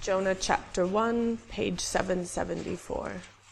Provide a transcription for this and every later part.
Jonah chapter 1, page 774.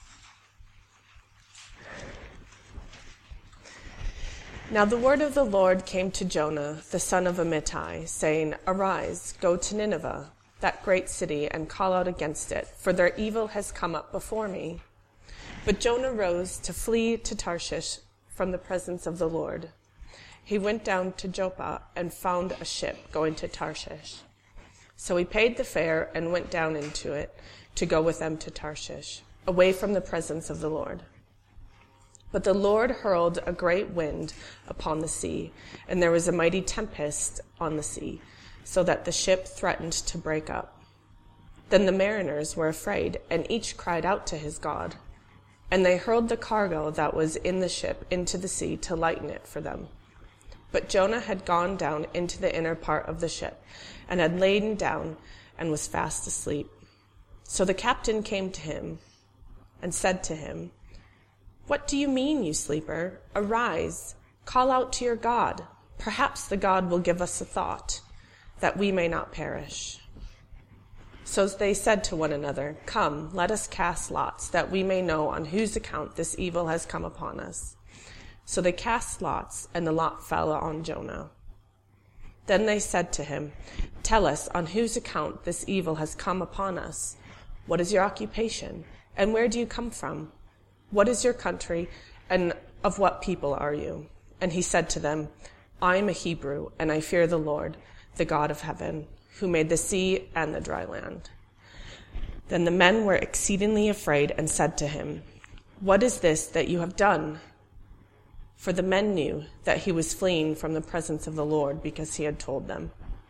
Now the word of the Lord came to Jonah, the son of Amittai, saying, Arise, go to Nineveh, that great city, and call out against it, for their evil has come up before me. But Jonah rose to flee to Tarshish from the presence of the Lord. He went down to Joppa and found a ship going to Tarshish. So he paid the fare and went down into it to go with them to Tarshish, away from the presence of the Lord. But the Lord hurled a great wind upon the sea, and there was a mighty tempest on the sea, so that the ship threatened to break up. Then the mariners were afraid, and each cried out to his God. And they hurled the cargo that was in the ship into the sea to lighten it for them. But Jonah had gone down into the inner part of the ship, and had lain down and was fast asleep. So the captain came to him and said to him, What do you mean, you sleeper? Arise, call out to your God. Perhaps the God will give us a thought, that we may not perish. So they said to one another, Come, let us cast lots, that we may know on whose account this evil has come upon us. So they cast lots, and the lot fell on Jonah. Then they said to him, Tell us on whose account this evil has come upon us. What is your occupation, and where do you come from? What is your country, and of what people are you? And he said to them, I am a Hebrew, and I fear the Lord, the God of heaven, who made the sea and the dry land. Then the men were exceedingly afraid and said to him, What is this that you have done? For the men knew that he was fleeing from the presence of the Lord, because he had told them.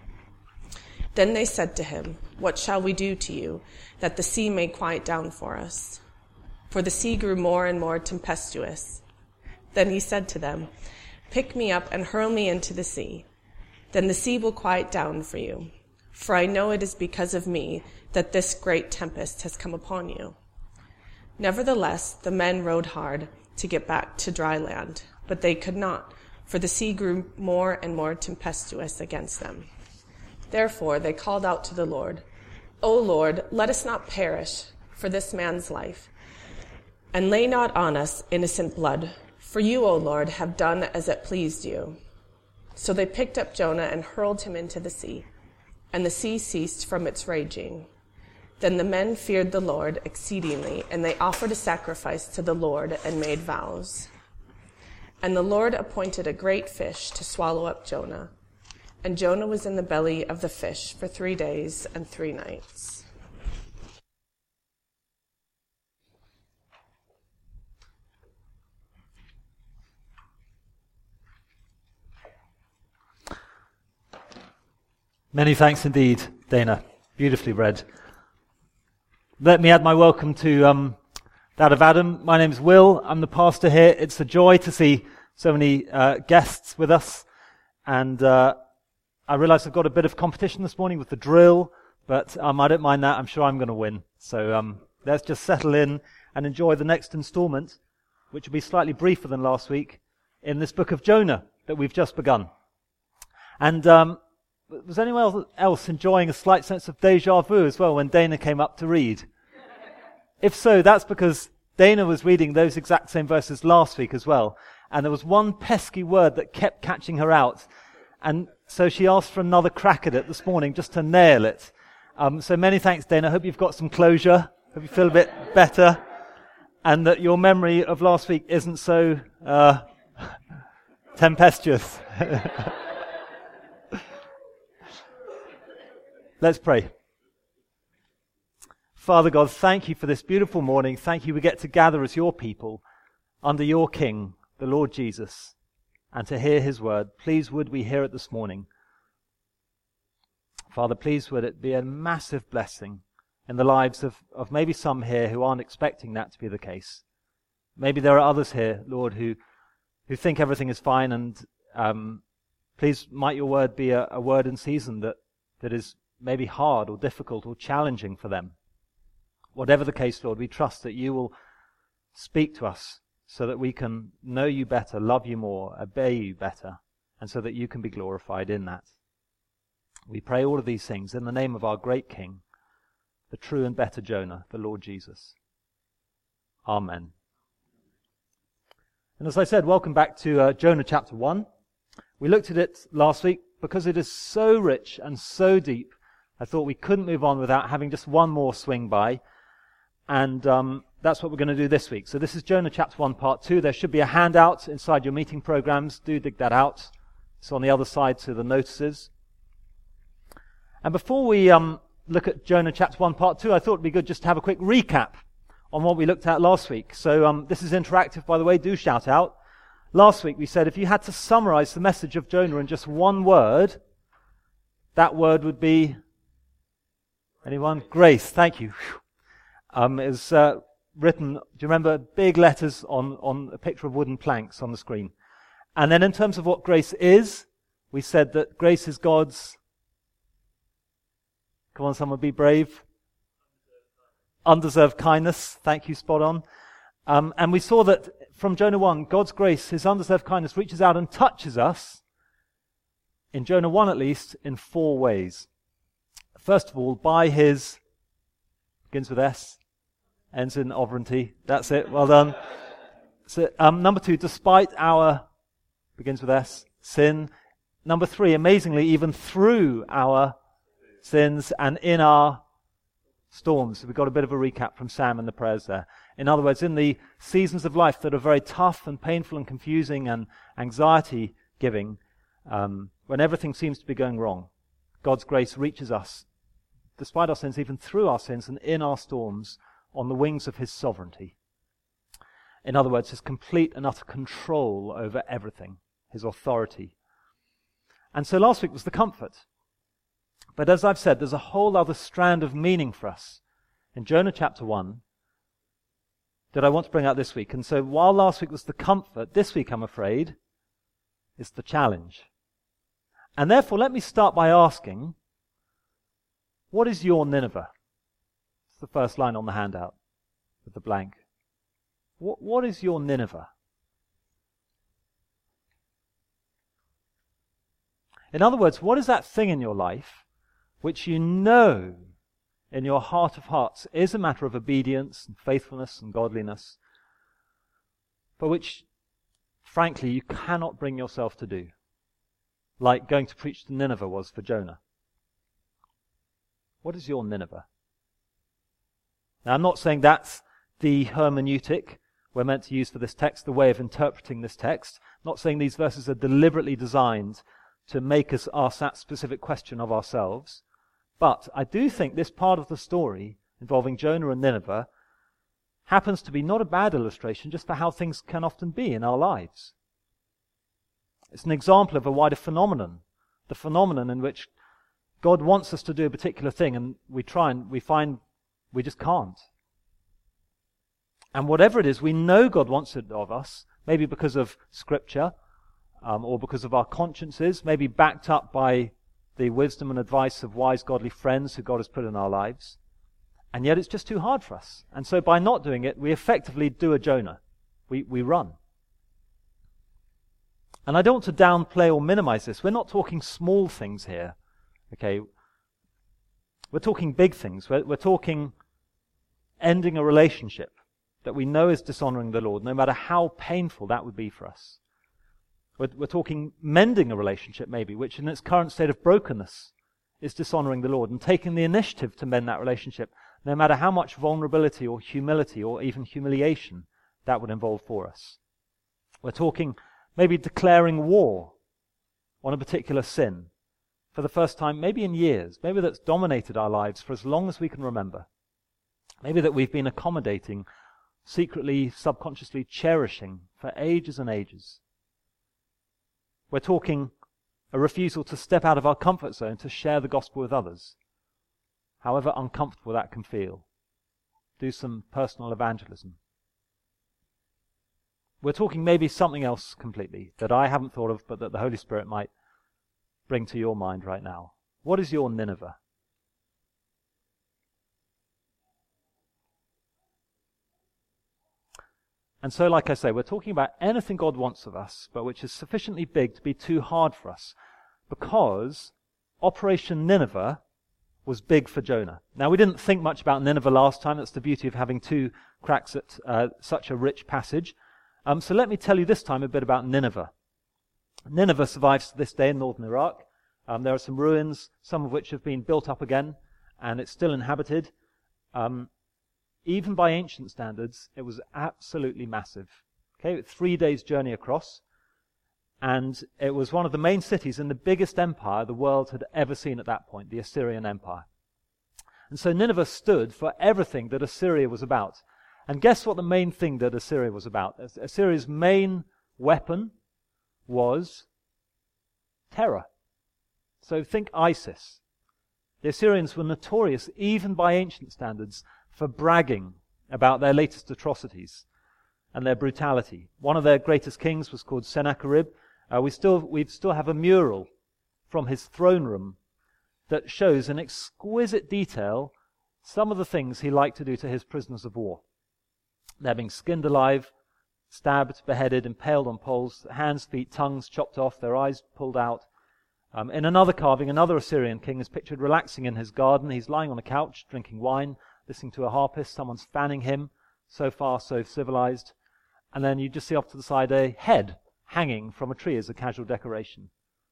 Then they said to him, What shall we do to you, that the sea may quiet down for us? For the sea grew more and more tempestuous. Then he said to them, Pick me up and hurl me into the sea. Then the sea will quiet down for you. For I know it is because of me that this great tempest has come upon you. Nevertheless, the men rowed hard to get back to dry land, but they could not, for the sea grew more and more tempestuous against them. Therefore they called out to the Lord, O Lord, let us not perish for this man's life, and lay not on us innocent blood, for you, O Lord, have done as it pleased you. So they picked up Jonah and hurled him into the sea, and the sea ceased from its raging. Then the men feared the Lord exceedingly, and they offered a sacrifice to the Lord and made vows. And the Lord appointed a great fish to swallow up Jonah. And Jonah was in the belly of the fish for 3 days and 3 nights. Many thanks indeed, Dana. Beautifully read. Let me add my welcome to that of Adam. My name's Will. I'm the pastor here. It's a joy to see so many guests with us. And I realize I've got a bit of competition this morning with the drill, but I don't mind that. I'm sure I'm going to win. So let's just settle in and enjoy the next installment, which will be slightly briefer than last week, in this book of Jonah that we've just begun. And was anyone else enjoying a slight sense of deja vu as well when Dana came up to read? If so, that's because Dana was reading those exact same verses last week as well, and there was one pesky word that kept catching her out, and so she asked for another crack at it this morning just to nail it. So many thanks, Dana. I hope you've got some closure. Hope you feel a bit better, and that your memory of last week isn't so tempestuous. Let's pray. Father God, thank you for this beautiful morning. Thank you we get to gather as your people under your King, the Lord Jesus, and to hear his word. Please would we hear it this morning. Father, please would it be a massive blessing in the lives of maybe some here who aren't expecting that to be the case. Maybe there are others here, Lord, who think everything is fine, and please might your word be a word in season that is maybe hard or difficult or challenging for them. Whatever the case, Lord, we trust that you will speak to us so that we can know you better, love you more, obey you better, and so that you can be glorified in that. We pray all of these things in the name of our great King. the true and better Jonah, the Lord Jesus. Amen. And as I said, welcome back to Jonah chapter 1. We looked at it last week because it is so rich and so deep. I thought we couldn't move on without having just one more swing by. And that's what we're going to do this week. So this is Jonah chapter 1 part 2. There should be a handout inside your meeting programs. Do dig that out. It's on the other side to the notices. And before we look at Jonah chapter 1 part 2, I thought it'd be good just to have a quick recap on what we looked at last week. So this is interactive, by the way. Do shout out. Last week we said if you had to summarize the message of Jonah in just one word, that word would be... Anyone? Grace. Thank you. It's written, do you remember, big letters on a picture of wooden planks on the screen. And then in terms of what grace is, we said that grace is God's... Come on, someone be brave. Undeserved kindness. Thank you, spot on. And we saw that from Jonah 1, God's grace, his undeserved kindness, reaches out and touches us, in Jonah 1 at least, in 4 ways. First of all, by his, begins with S, ends in sovereignty. That's it, well done. So, number 2, despite our, begins with S, sin. Number 3, amazingly, even through our sins and in our storms. So we've got a bit of a recap from Sam and the prayers there. In other words, in the seasons of life that are very tough and painful and confusing and anxiety-giving, when everything seems to be going wrong, God's grace reaches us, despite our sins, even through our sins and in our storms, on the wings of his sovereignty. In other words, his complete and utter control over everything, his authority. And so last week was the comfort. But as I've said, there's a whole other strand of meaning for us in Jonah chapter 1 that I want to bring out this week. And so while last week was the comfort, this week, I'm afraid, is the challenge. And therefore, let me start by asking, what is your Nineveh? It's the first line on the handout with the blank. What is your Nineveh? In other words, what is that thing in your life which you know in your heart of hearts is a matter of obedience and faithfulness and godliness, but which, frankly, you cannot bring yourself to do, like going to preach to Nineveh was for Jonah? What is your Nineveh? Now, I'm not saying that's the hermeneutic we're meant to use for this text, the way of interpreting this text. I'm not saying these verses are deliberately designed to make us ask that specific question of ourselves. But I do think this part of the story involving Jonah and Nineveh happens to be not a bad illustration just for how things can often be in our lives. It's an example of a wider phenomenon, the phenomenon in which God wants us to do a particular thing and we try and we find we just can't. And whatever it is, we know God wants it of us, maybe because of Scripture, or because of our consciences, maybe backed up by the wisdom and advice of wise, godly friends who God has put in our lives. And yet it's just too hard for us. And so by not doing it, we effectively do a Jonah. We run. And I don't want to downplay or minimize this. We're not talking small things here. Okay? We're talking big things. We're talking ending a relationship that we know is dishonoring the Lord, no matter how painful that would be for us. We're talking mending a relationship, maybe, which in its current state of brokenness is dishonoring the Lord, and taking the initiative to mend that relationship, no matter how much vulnerability or humility or even humiliation that would involve for us. We're talking maybe declaring war on a particular sin for the first time, maybe in years, maybe that's dominated our lives for as long as we can remember. Maybe that we've been accommodating, secretly, subconsciously cherishing for ages and ages. We're talking a refusal to step out of our comfort zone to share the gospel with others, however uncomfortable that can feel. Do some personal evangelism. We're talking maybe something else completely that I haven't thought of, but that the Holy Spirit might bring to your mind right now. What is your Nineveh? And so, like I say, we're talking about anything God wants of us, but which is sufficiently big to be too hard for us. Because Operation Nineveh, was big for Jonah. Now, we didn't think much about Nineveh last time. That's the beauty of having two cracks at such a rich passage. So let me tell you this time a bit about Nineveh. Nineveh survives to this day in northern Iraq. There are some ruins, some of which have been built up again, and it's still inhabited. Even by ancient standards, it was absolutely massive. Okay, 3 days' journey across, and it was one of the main cities in the biggest empire the world had ever seen at that point, the Assyrian Empire. And so Nineveh stood for everything that Assyria was about. And guess what the main thing that Assyria was about? Assyria's main weapon was terror. So think ISIS. The Assyrians were notorious, even by ancient standards, for bragging about their latest atrocities and their brutality. One of their greatest kings was called Sennacherib. We still have a mural from his throne room that shows in exquisite detail some of the things he liked to do to his prisoners of war. They're being skinned alive, stabbed, beheaded, impaled on poles, hands, feet, tongues chopped off, their eyes pulled out. In another carving, another Assyrian king is pictured relaxing in his garden. He's lying on a couch, drinking wine, listening to a harpist. Someone's fanning him. So far, so civilized. And then you just see off to the side a head hanging from a tree as a casual decoration.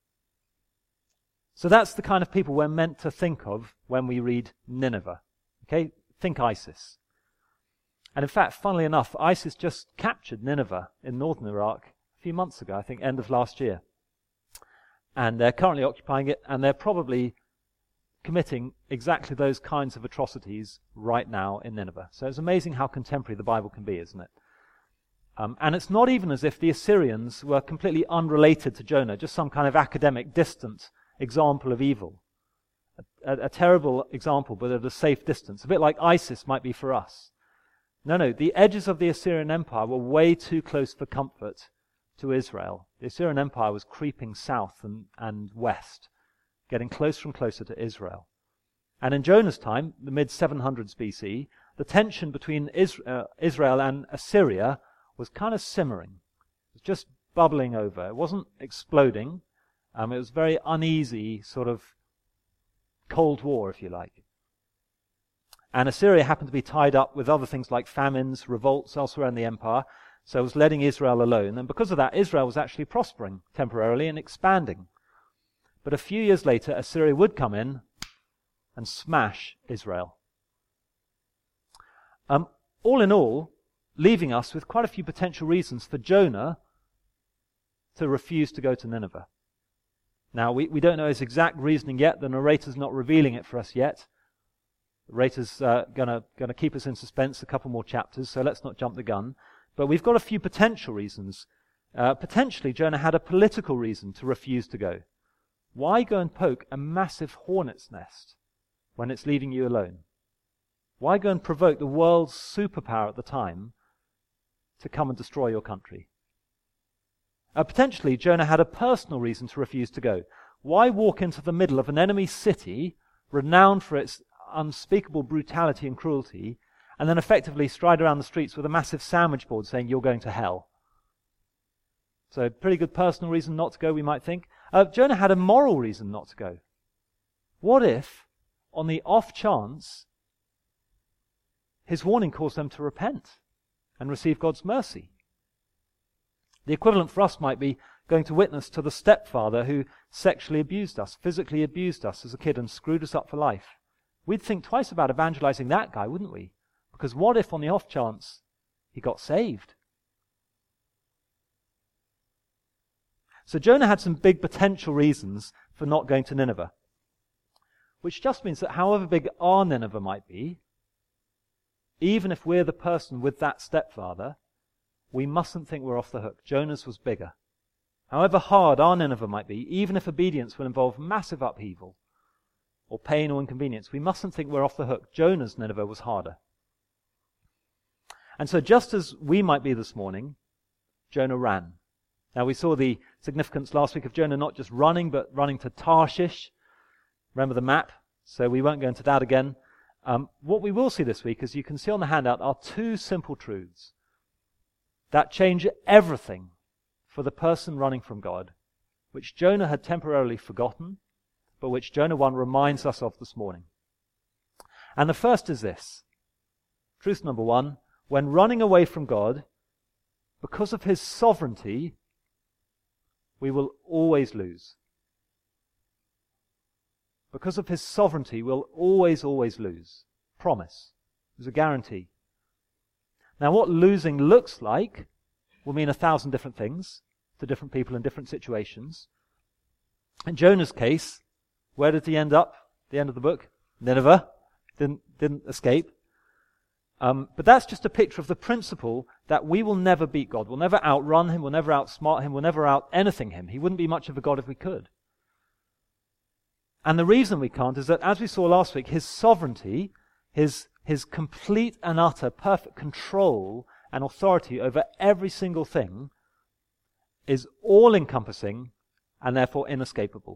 So that's the kind of people we're meant to think of when we read Nineveh. Okay? Think ISIS. And in fact, funnily enough, ISIS just captured Nineveh in northern Iraq a few months ago, I think end of last year. And they're currently occupying it, and they're probably committing exactly those kinds of atrocities right now in Nineveh. So it's amazing how contemporary the Bible can be, isn't it? And it's not even as if the Assyrians were completely unrelated to Jonah, just some kind of academic, distant example of evil. A terrible example, but at a safe distance. A bit like ISIS might be for us. No, the edges of the Assyrian Empire were way too close for comfort to Israel. The Assyrian Empire was creeping south and west, getting closer and closer to Israel. And in Jonah's time, the mid-700s BC, the tension between Israel and Assyria was kind of simmering. It was just bubbling over. It wasn't exploding. It was very uneasy, sort of Cold War, if you like. And Assyria happened to be tied up with other things like famines, revolts elsewhere in the empire, so it was letting Israel alone. And because of that, Israel was actually prospering temporarily and expanding. But a few years later, Assyria would come in and smash Israel. All in all, leaving us with quite a few potential reasons for Jonah to refuse to go to Nineveh. Now, we don't know his exact reasoning yet. The narrator's not revealing it for us yet. The narrator's going to keep us in suspense a couple more chapters, so let's not jump the gun. But we've got a few potential reasons. Potentially, Jonah had a political reason to refuse to go. Why go and poke a massive hornet's nest when it's leaving you alone? Why go and provoke the world's superpower at the time to come and destroy your country? Potentially, Jonah had a personal reason to refuse to go. Why walk into the middle of an enemy city, renowned for its unspeakable brutality and cruelty, and then effectively stride around the streets with a massive sandwich board saying, "You're going to hell"? So, pretty good personal reason not to go, we might think. Jonah had a moral reason not to go. What if, on the off chance, his warning caused them to repent and receive God's mercy? The equivalent for us might be going to witness to the stepfather who sexually abused us, physically abused us as a kid and screwed us up for life. We'd think twice about evangelizing that guy, wouldn't we? Because what if on the off chance he got saved? So Jonah had some big potential reasons for not going to Nineveh, which just means that however big our Nineveh might be, even if we're the person with that stepfather, we mustn't think we're off the hook. Jonah's was bigger. However hard our Nineveh might be, even if obedience will involve massive upheaval or pain or inconvenience, we mustn't think we're off the hook. Jonah's Nineveh was harder. And so just as we might be this morning, Jonah ran. Now we saw the significance last week of Jonah not just running, but running to Tarshish. Remember the map? So we won't go into that again. What we will see this week, as you can see on the handout, are two simple truths that change everything for the person running from God, which Jonah had temporarily forgotten, but which Jonah 1 reminds us of this morning. And the first is this. Truth number one, when running away from God, because of his sovereignty, we will always lose. Because of his sovereignty, we'll always lose. Promise. There's a guarantee. Now, what losing looks like will mean 1,000 different things to different people in different situations. In Jonah's case, where did he end up? The end of the book? Nineveh. Didn't escape. But that's just a picture of the principle that we will never beat God. We'll never outrun him. We'll never outsmart him. We'll never out-anything him. He wouldn't be much of a God if we could. And the reason we can't is that, as we saw last week, his sovereignty, his complete and utter perfect control and authority over every single thing is all-encompassing and therefore inescapable.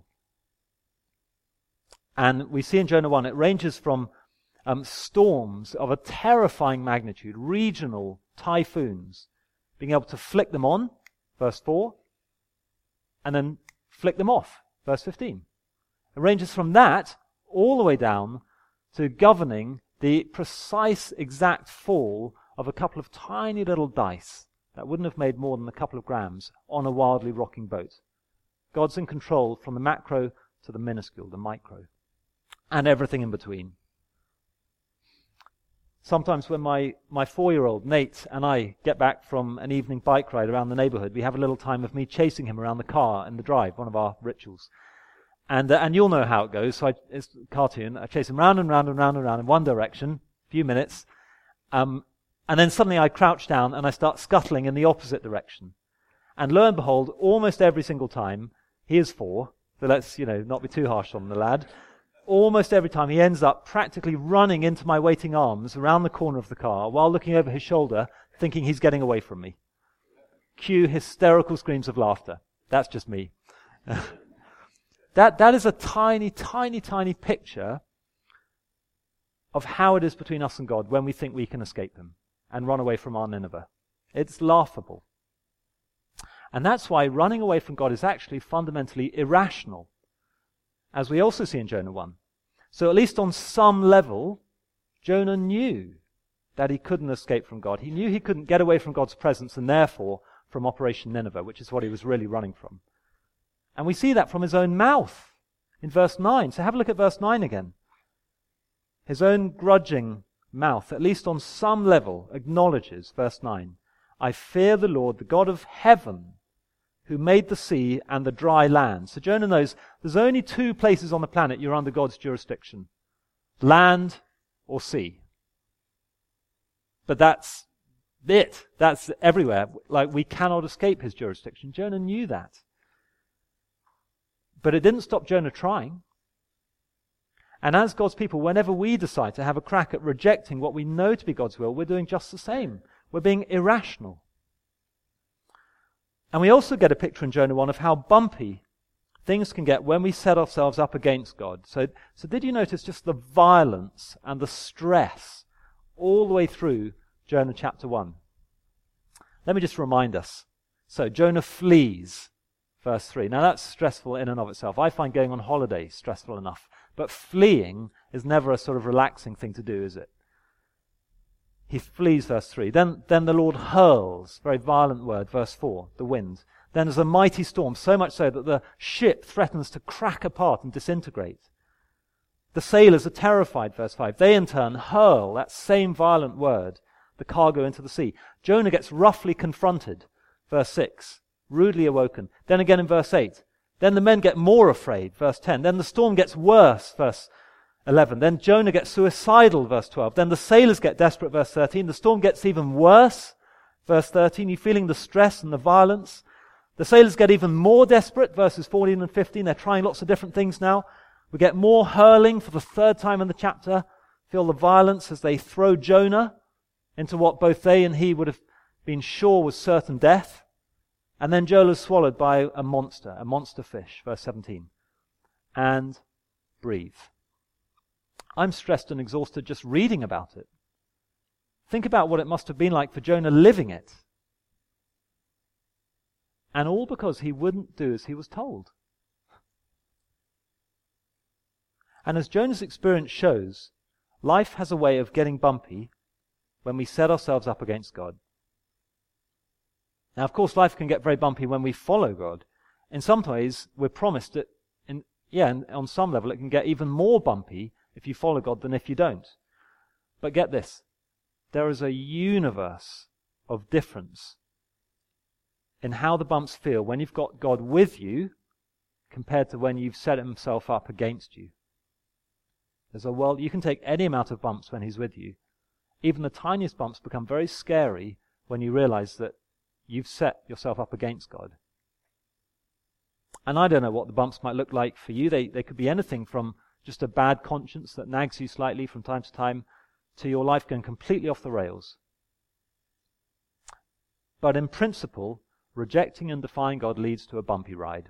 And we see in Jonah 1, it ranges from storms of a terrifying magnitude, regional typhoons, being able to flick them on, verse 4, and then flick them off, verse 15. It ranges from that all the way down to governing the precise exact fall of a couple of tiny little dice that wouldn't have made more than a couple of grams on a wildly rocking boat. God's in control from the macro to the minuscule, the micro, and everything in between. Sometimes when my 4-year-old, Nate, and I get back from an evening bike ride around the neighborhood, we have a little time of me chasing him around the car in the drive, one of our rituals. And you'll know how it goes, so it's a cartoon. I chase him round and round and round and round in one direction, a few minutes, and then suddenly I crouch down and I start scuttling in the opposite direction. And lo and behold, almost every single time, he is 4, so let's, not be too harsh on the lad. Almost every time he ends up practically running into my waiting arms around the corner of the car while looking over his shoulder, thinking he's getting away from me. Cue hysterical screams of laughter. That's just me. That is a tiny, tiny, tiny picture of how it is between us and God when we think we can escape him and run away from our Nineveh. It's laughable. And that's why running away from God is actually fundamentally irrational, as we also see in Jonah 1. So at least on some level, Jonah knew that he couldn't escape from God. He knew he couldn't get away from God's presence and therefore from Operation Nineveh, which is what he was really running from. And we see that from his own mouth in verse 9. So have a look at verse 9 again. His own grudging mouth, at least on some level, acknowledges, verse 9, I fear the Lord, the God of heaven, who made the sea and the dry land. So Jonah knows there's only 2 places on the planet you're under God's jurisdiction. Land or sea. But that's it. That's everywhere. Like, we cannot escape his jurisdiction. Jonah knew that. But it didn't stop Jonah trying. And as God's people, whenever we decide to have a crack at rejecting what we know to be God's will, we're doing just the same. We're being irrational. And we also get a picture in Jonah 1 of how bumpy things can get when we set ourselves up against God. So did you notice just the violence and the stress all the way through Jonah chapter 1? Let me just remind us. So Jonah flees, verse 3. Now that's stressful in and of itself. I find going on holiday stressful enough. But fleeing is never a sort of relaxing thing to do, is it? He flees, verse 3. Then the Lord hurls, very violent word, verse 4, the wind. Then there's a mighty storm, so much so that the ship threatens to crack apart and disintegrate. The sailors are terrified, verse 5. They in turn hurl that same violent word, the cargo, into the sea. Jonah gets roughly confronted, verse 6, rudely awoken. Then again in verse 8. Then the men get more afraid, verse 10. Then the storm gets worse, verse 11. Then Jonah gets suicidal, verse 12. Then the sailors get desperate, verse 13. The storm gets even worse, verse 13. You're feeling the stress and the violence. The sailors get even more desperate, verses 14 and 15. They're trying lots of different things now. We get more hurling for the 3rd time in the chapter. Feel the violence as they throw Jonah into what both they and he would have been sure was certain death. And then Jonah is swallowed by a monster fish, verse 17. And breathe. I'm stressed and exhausted just reading about it. Think about what it must have been like for Jonah living it. And all because he wouldn't do as he was told. And as Jonah's experience shows, Life has a way of getting bumpy when we set ourselves up against God. Now, of course, life can get very bumpy when we follow God. In some ways, we're promised that, and on some level, it can get even more bumpy if you follow God than if you don't. But get this, there is a universe of difference in how the bumps feel when you've got God with you compared to when you've set himself up against you. There's a world, you can take any amount of bumps when he's with you. Even the tiniest bumps become very scary when you realize that you've set yourself up against God. And I don't know what the bumps might look like for you. They could be anything from just a bad conscience that nags you slightly from time to time to your life going completely off the rails. But in principle, rejecting and defying God leads to a bumpy ride.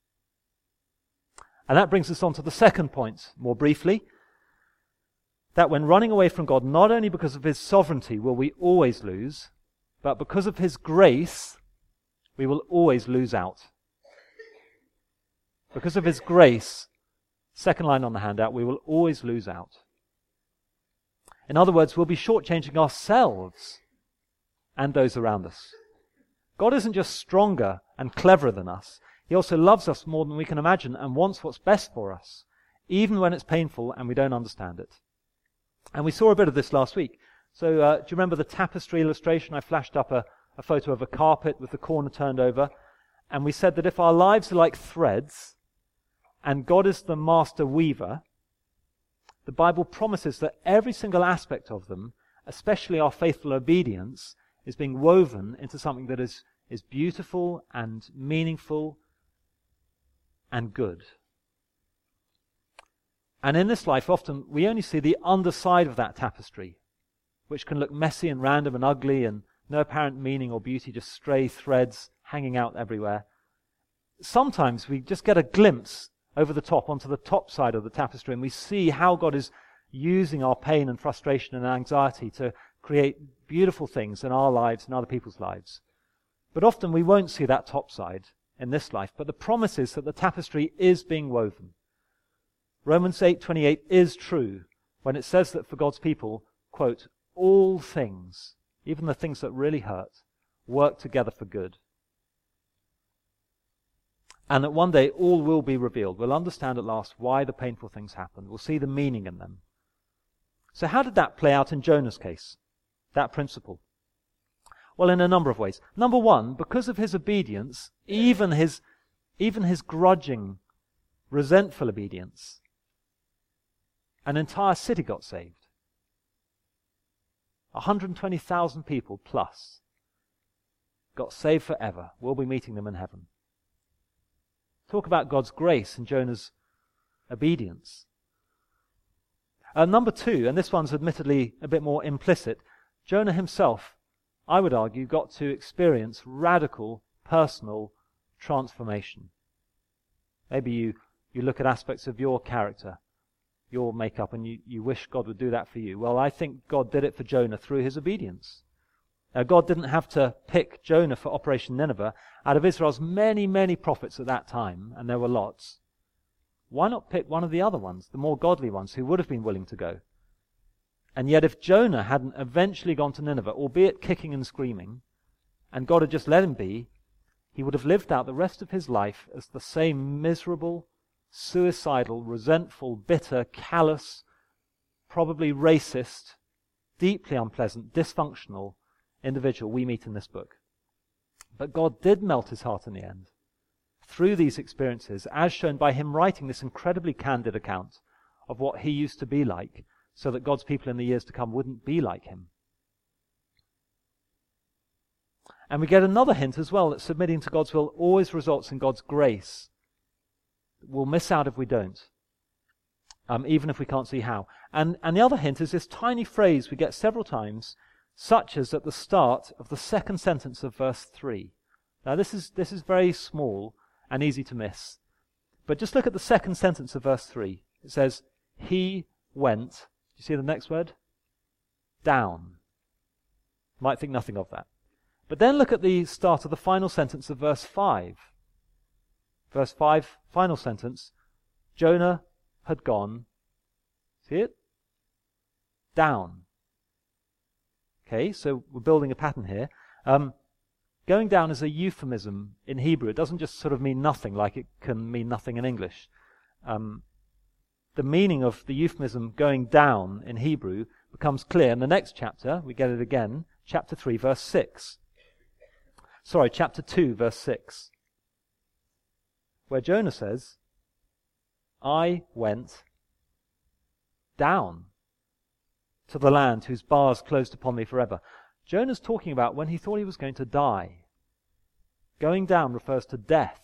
And that brings us on to the second point, more briefly, that when running away from God, not only because of his sovereignty will we always lose, but because of his grace, we will always lose out. Because of his grace, second line on the handout, we will always lose out. In other words, we'll be shortchanging ourselves and those around us. God isn't just stronger and cleverer than us. He also loves us more than we can imagine and wants what's best for us, even when it's painful and we don't understand it. And we saw a bit of this last week. So do you remember the tapestry illustration? I flashed up a photo of a carpet with the corner turned over. And we said that if our lives are like threads and God is the master weaver, the Bible promises that every single aspect of them, especially our faithful obedience, is being woven into something that is beautiful and meaningful and good. And in this life, often we only see the underside of that tapestry, which can look messy and random and ugly and no apparent meaning or beauty, just stray threads hanging out everywhere. Sometimes we just get a glimpse over the top onto the top side of the tapestry and we see how God is using our pain and frustration and anxiety to create beautiful things in our lives and other people's lives. But often we won't see that top side in this life, but the promise is that the tapestry is being woven. Romans 8:28 is true when it says that for God's people, quote, all things, even the things that really hurt, work together for good. And that one day all will be revealed. We'll understand at last why the painful things happened. We'll see the meaning in them. So how did that play out in Jonah's case, that principle? Well, in a number of ways. Number one, because of his obedience, even his grudging, resentful obedience, an entire city got saved. 120,000 people plus got saved forever. We'll be meeting them in heaven. Talk about God's grace and Jonah's obedience. Number two, and this one's admittedly a bit more implicit, Jonah himself, I would argue, got to experience radical personal transformation. Maybe you look at aspects of your character, your makeup, and you wish God would do that for you. Well, I think God did it for Jonah through his obedience. God didn't have to pick Jonah for Operation Nineveh. Out of Israel's many, many prophets at that time, and there were lots, why not pick one of the other ones, the more godly ones, who would have been willing to go? And yet if Jonah hadn't eventually gone to Nineveh, albeit kicking and screaming, and God had just let him be, he would have lived out the rest of his life as the same miserable, suicidal, resentful, bitter, callous, probably racist, deeply unpleasant, dysfunctional individual we meet in this book. But God did melt his heart in the end through these experiences, as shown by him writing this incredibly candid account of what he used to be like, so that God's people in the years to come wouldn't be like him. And we get another hint as well that submitting to God's will always results in God's grace. We'll miss out if we don't, even if we can't see how. And the other hint is this tiny phrase we get several times, such as at the start of the second sentence of verse 3. Now this is very small and easy to miss. But just look at the second sentence of verse 3. It says, he went, do you see the next word? Down. Might think nothing of that. But then look at the start of the final sentence of verse 5. Verse 5, final sentence, Jonah had gone, see it? down. Okay, so we're building a pattern here. Going down is a euphemism in Hebrew. It doesn't just sort of mean nothing like it can mean nothing in English. The meaning of the euphemism going down in Hebrew becomes clear in the next chapter. We get it again, chapter 3, verse 6. Sorry, chapter 2, verse 6. Where Jonah says, I went down to the land whose bars closed upon me forever. Jonah's talking about when he thought he was going to die. Going down refers to death.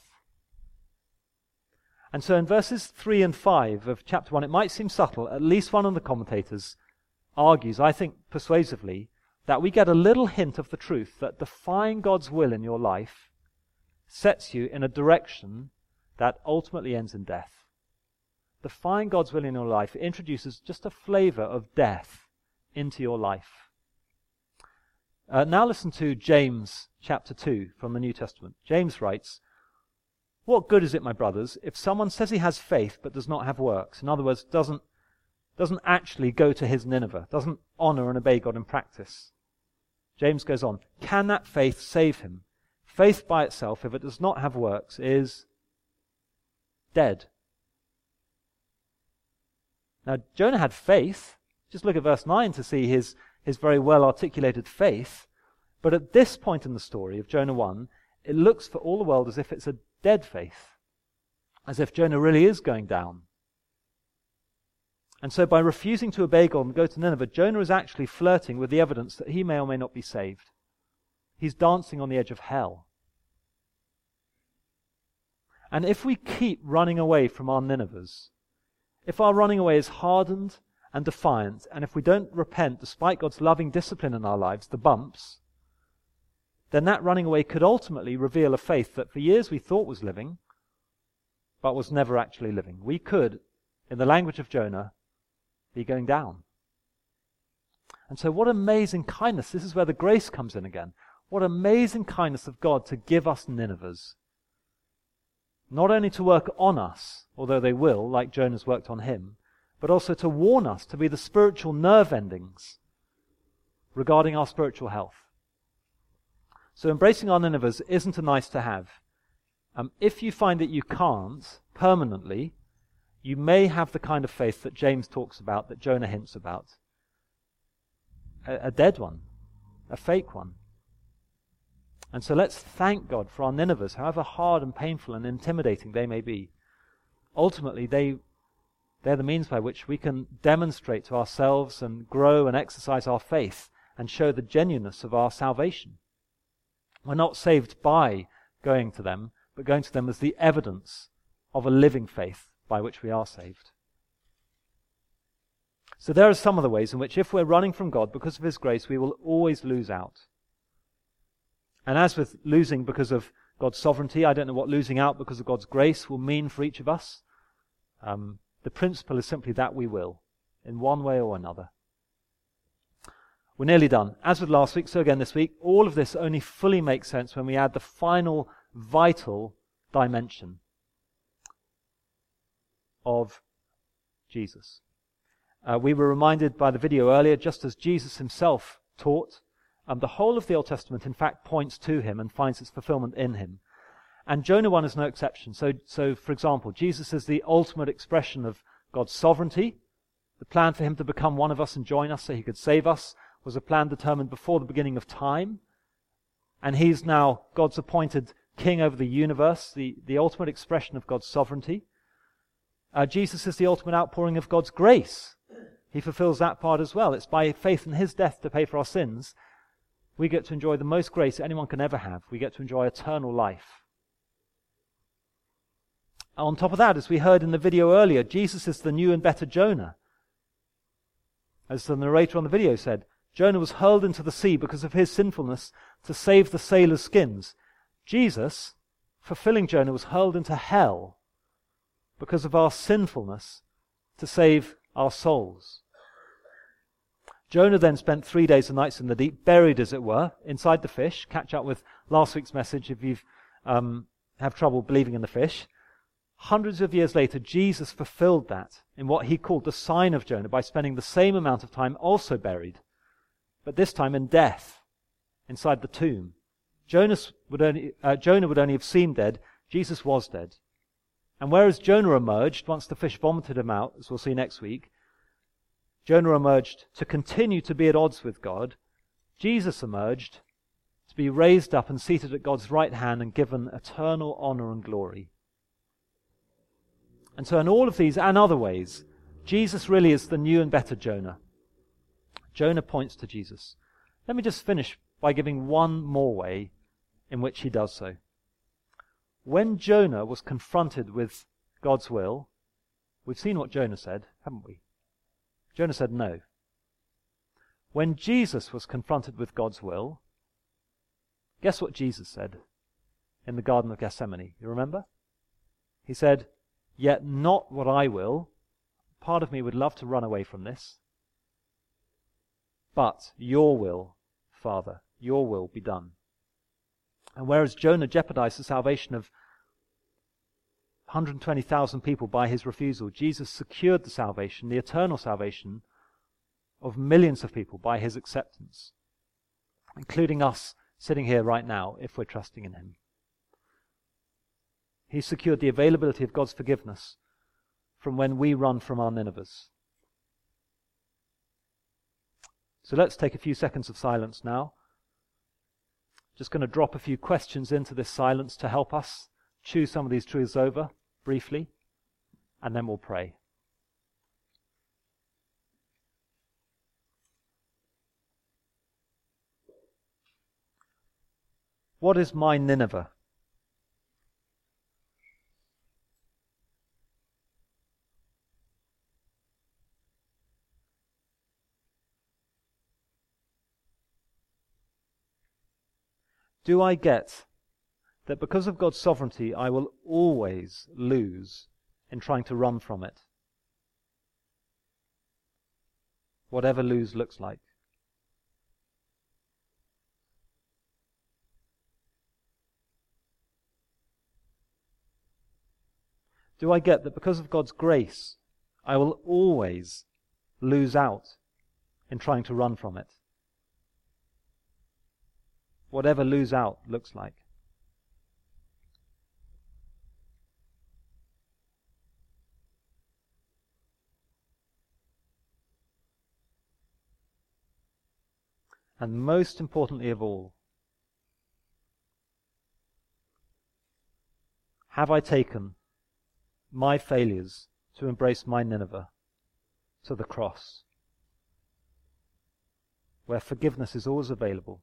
And so in verses 3 and 5 of chapter 1, it might seem subtle, at least one of the commentators argues, I think persuasively, that we get a little hint of the truth that defying God's will in your life sets you in a direction that ultimately ends in death. Defying God's will in your life introduces just a flavor of death into your life. Now listen to James chapter 2 from the New Testament. James writes, what good is it, my brothers, if someone says he has faith but does not have works? In other words, doesn't actually go to his Nineveh, doesn't honor and obey God in practice. James goes on, can that faith save him? Faith by itself, if it does not have works, is dead. Now, Jonah had faith. Just look at verse 9 to see his very well articulated faith. But at this point in the story of Jonah 1, it looks for all the world as if it's a dead faith, as if Jonah really is going down. And so by refusing to obey God and go to Nineveh, Jonah is actually flirting with the evidence that he may or may not be saved. He's dancing on the edge of hell. And if we keep running away from our Ninevehs, if our running away is hardened and defiant, and if we don't repent despite God's loving discipline in our lives, the bumps, then that running away could ultimately reveal a faith that for years we thought was living, but was never actually living. We could, in the language of Jonah, be going down. And so what amazing kindness. This is where the grace comes in again. What amazing kindness of God to give us Ninevehs. Not only to work on us, although they will, like Jonah's worked on him, but also to warn us, to be the spiritual nerve endings regarding our spiritual health. So embracing our Ninevehs isn't a nice to have. If you find that you can't permanently, you may have the kind of faith that James talks about, that Jonah hints about. A dead one, a fake one. And so let's thank God for our Ninevehs, however hard and painful and intimidating they may be. Ultimately, they're the means by which we can demonstrate to ourselves and grow and exercise our faith and show the genuineness of our salvation. We're not saved by going to them, but going to them as the evidence of a living faith by which we are saved. So there are some of the ways in which if we're running from God because of His grace, we will always lose out. And as with losing because of God's sovereignty, I don't know what losing out because of God's grace will mean for each of us. The principle is simply that we will, in one way or another. We're nearly done. As with last week, so again this week, all of this only fully makes sense when we add the final vital dimension of Jesus. We were reminded by the video earlier, just as Jesus himself taught, the whole of the Old Testament in fact points to him and finds its fulfillment in him. And Jonah 1 is no exception. So for example, Jesus is the ultimate expression of God's sovereignty. The plan for him to become one of us and join us so he could save us was a plan determined before the beginning of time. And he's now God's appointed king over the universe, the ultimate expression of God's sovereignty. Jesus is the ultimate outpouring of God's grace. He fulfills that part as well. It's by faith in his death to pay for our sins. We get to enjoy the most grace anyone can ever have. We get to enjoy eternal life. On top of that, as we heard in the video earlier, Jesus is the new and better Jonah. As the narrator on the video said, Jonah was hurled into the sea because of his sinfulness to save the sailors' skins. Jesus, fulfilling Jonah, was hurled into hell because of our sinfulness to save our souls. Jonah then spent 3 days and nights in the deep, buried as it were, inside the fish. Catch up with last week's message if you have trouble believing in the fish. hundreds of years later, Jesus fulfilled that in what he called the sign of Jonah by spending the same amount of time also buried, but this time in death, inside the tomb. Jonah would only have seemed dead. Jesus was dead. And whereas Jonah emerged, once the fish vomited him out, as we'll see next week, Jonah emerged to continue to be at odds with God. Jesus emerged to be raised up and seated at God's right hand and given eternal honor and glory. And so in all of these and other ways, Jesus really is the new and better Jonah. Jonah points to Jesus. Let me just finish by giving one more way in which he does so. When Jonah was confronted with God's will, we've seen what Jonah said, haven't we? Jonah said no. When Jesus was confronted with God's will, guess what Jesus said in the Garden of Gethsemane? You remember? He said, "Yet not what I will." Part of me would love to run away from this. "But your will, Father, your will be done." And whereas Jonah jeopardized the salvation of 120,000 people by his refusal, Jesus secured the salvation, the eternal salvation of millions of people by his acceptance, including us sitting here right now if we're trusting in him. He secured the availability of God's forgiveness from when we run from our Ninevehs. So let's take a few seconds of silence now. Just going to drop a few questions into this silence to help us chew some of these truths over briefly, and then we'll pray. What is my Nineveh? Do I get that because of God's sovereignty, I will always lose in trying to run from it? Whatever lose looks like. Do I get that because of God's grace, I will always lose out in trying to run from it? Whatever lose out looks like. And most importantly of all, have I taken my failures to embrace my Nineveh to the cross, where forgiveness is always available,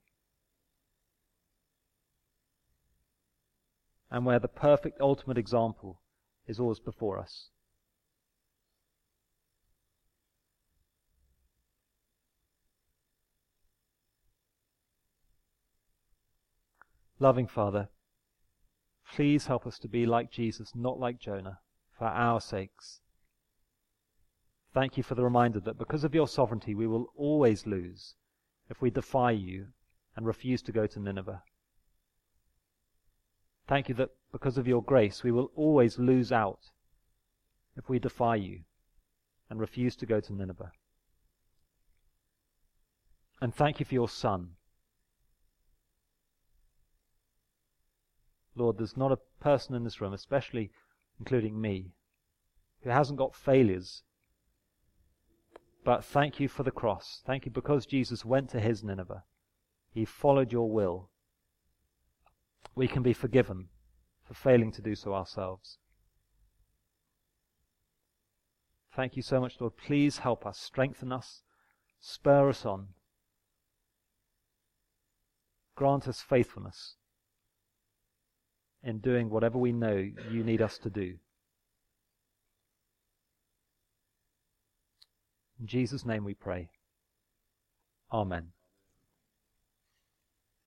and where the perfect ultimate example is always before us? Loving Father, please help us to be like Jesus, not like Jonah, for our sakes. Thank you for the reminder that because of your sovereignty we will always lose if we defy you and refuse to go to Nineveh. Thank you that because of your grace we will always lose out if we defy you and refuse to go to Nineveh. And thank you for your Son. Lord, there's not a person in this room, especially including me, who hasn't got failures. But thank you for the cross. Thank you because Jesus went to his Nineveh. He followed your will. We can be forgiven for failing to do so ourselves. Thank you so much, Lord. Please help us, strengthen us, spur us on. Grant us faithfulness in doing whatever we know you need us to do. In Jesus' name we pray. Amen.